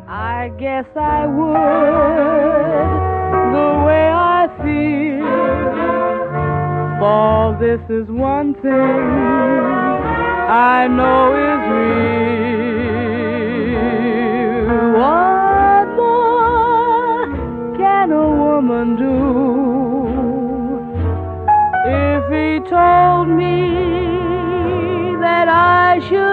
I guess I would, the way I feel. For this is one thing I know is real. What more can a woman do? If he told me that I should